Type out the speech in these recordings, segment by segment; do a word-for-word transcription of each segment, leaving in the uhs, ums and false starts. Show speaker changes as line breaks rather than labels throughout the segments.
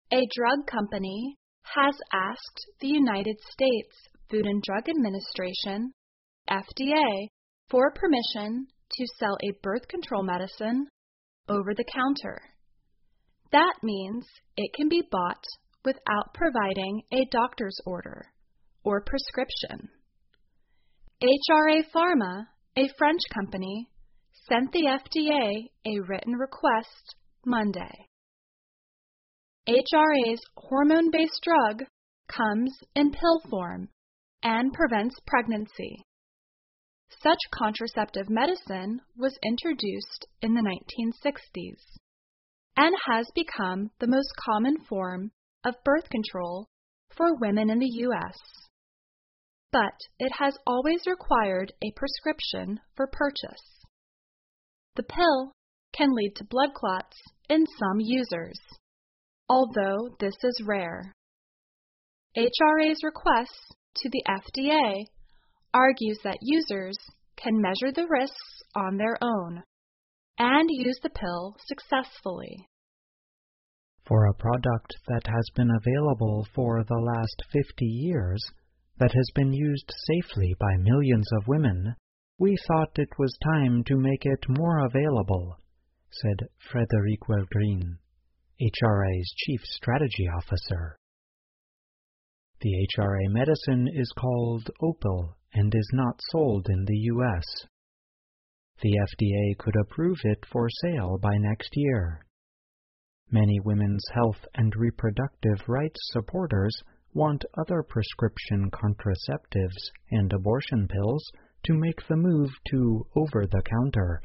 A drug company has asked the United States Food and Drug Administration, F D A, for permission to sell a birth control medicine over the counter. That means it can be bought without providing a doctor's order or prescription. H R A Pharma, a French company, sent the F D A a written request Monday. H R A's hormone-based drug comes in pill form and prevents pregnancy. Such contraceptive medicine was introduced in the nineteen sixties and has become the most common form of birth control for women in the U S But it has always required a prescription for purchase. The pill can lead to blood clots in some users, although this is rare. H R A's request to the F D A argues that users can measure the risks on their own and use the pill successfully.
For a product that has been available for the last fifty years, that has been used safely by millions of women, we thought it was time to make it more available, said Frédéric Welgreen, H R A's Chief Strategy Officer. The H R A medicine is called Opill and is not sold in the U S The F D A could approve it for sale by next year. Many women's health and reproductive rights supporters want other prescription contraceptives and abortion pills to make the move to over-the-counter.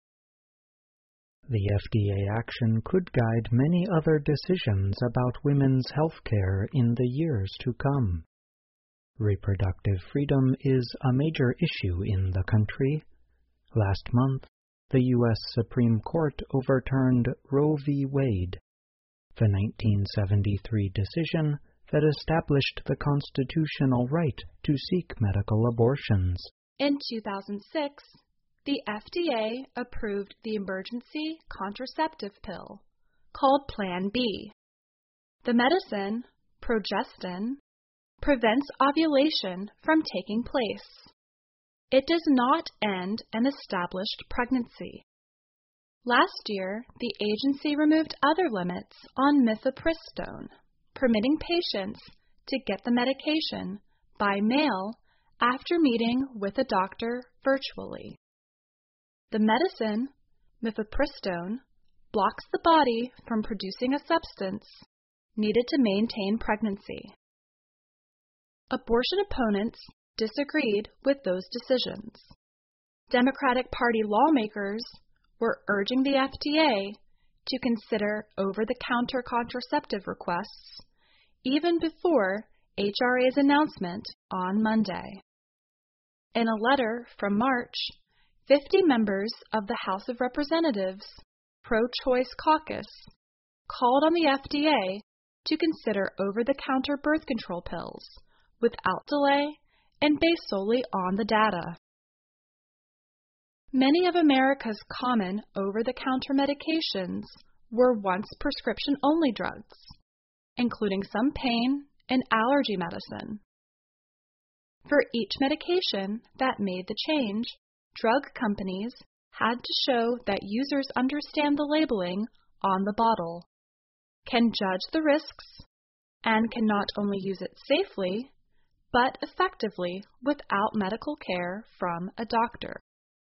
The F D A action could guide many other decisions about women's health care in the years to come. Reproductive freedom is a major issue in the country. Last month, the U S Supreme Court overturned Roe v. Wade, the nineteen seventy-three decision that established the constitutional right to seek medical abortions.
In two thousand six, the F D A approved the emergency contraceptive pill called Plan B. The medicine, progestin, prevents ovulation from taking place. It does not end an established pregnancy. Last year, the agency removed other limits on mifepristone, permitting patients to get the medication by mail after meeting with a doctor virtually. The medicine, mifepristone, blocks the body from producing a substance needed to maintain pregnancy. Abortion opponents disagreed with those decisions. Democratic Party lawmakers were urging the F D A to consider over-the-counter contraceptive requests even before H R A's announcement on Monday. In a letter from March, fifty members of the House of Representatives Pro-Choice Caucus called on the F D A to consider over-the-counter birth control pills without delay and based solely on the data. Many of America's common over-the-counter medications were once prescription-only drugs, including some pain and allergy medicine. For each medication that made the change, drug companies had to show that users understand the labeling on the bottle, can judge the risks, and can not only use it safely, but effectively without medical care from a doctor.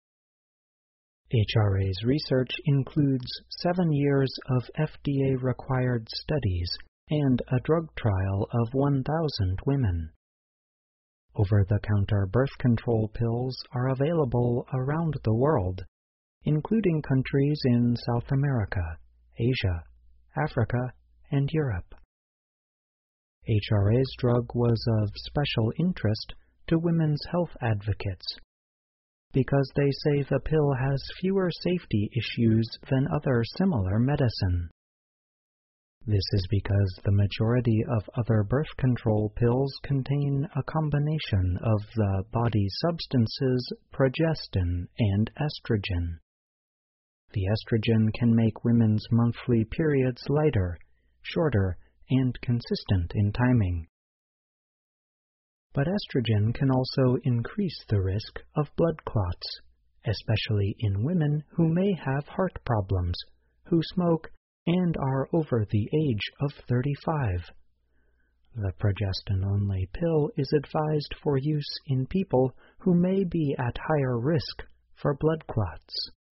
H R A's research includes seven years of F D A-required studies and a drug trial of one thousand women. Over-the-counter birth control pills are available around the world, including countries in South America, Asia, Africa, and Europe. H R A's drug was of special interest to women's health advocates because they say the pill has fewer safety issues than other similar medicine. This is because the majority of other birth control pills contain a combination of the body substances progestin and estrogen. The estrogen can make women's monthly periods lighter, shorter, and consistent in timing. But estrogen can also increase the risk of blood clots, especially in women who may have heart problems, who smoke, and are over the age of thirty-five. The progestin-only pill is advised for use in people who may be at higher risk for blood clots.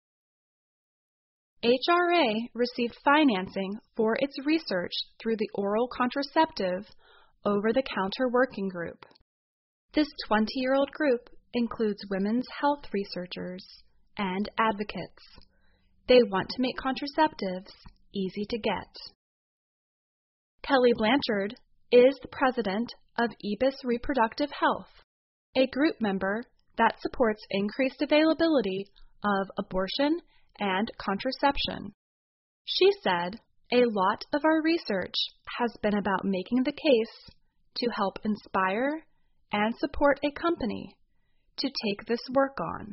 H R A received financing for its research through the Oral Contraceptive Over-the-Counter Working Group. This twenty-year-old group includes women's health researchers and advocates. They want to make contraceptives easy to get. Kelly Blanchard is the president of E B I S Reproductive Health, a group member that supports increased availability of abortion and contraception. She said, "A lot of our research has been about making the case to help inspire and support a company to take this work on."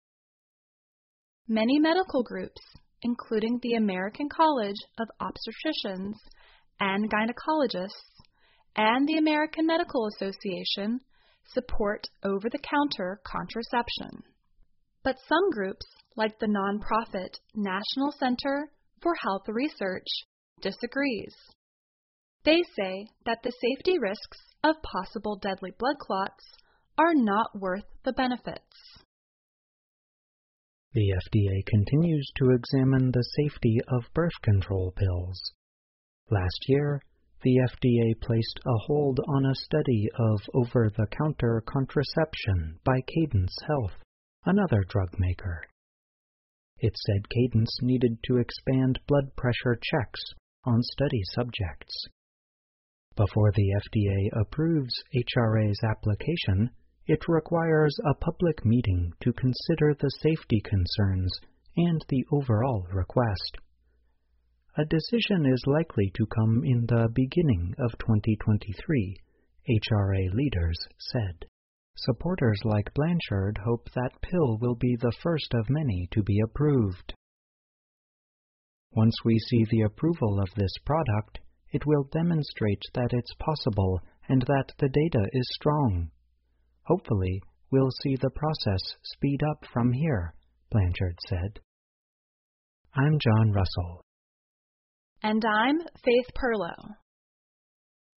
Many medical groups, including the American College of Obstetricians and Gynecologists and the American Medical Association, support over-the-counter contraception. But some groups, like the nonprofit National Center for Health Research, disagrees. They say that the safety risks of possible deadly blood clots are not worth the benefits.
The F D A continues to examine the safety of birth control pills. Last year, the F D A placed a hold on a study of over-the-counter contraception by Cadence Health, another drug maker. It said Cadence needed to expand blood pressure checks on study subjects. Before the F D A approves H R A's application, it requires a public meeting to consider the safety concerns and the overall request. A decision is likely to come in the beginning of twenty twenty-three, H R A leaders said. Supporters like Blanchard hope that pill will be the first of many to be approved. Once we see the approval of this product, it will demonstrate that it's possible and that the data is strong. Hopefully, we'll see the process speed up from here, Blanchard said. I'm John Russell.
And I'm Faith Perlow.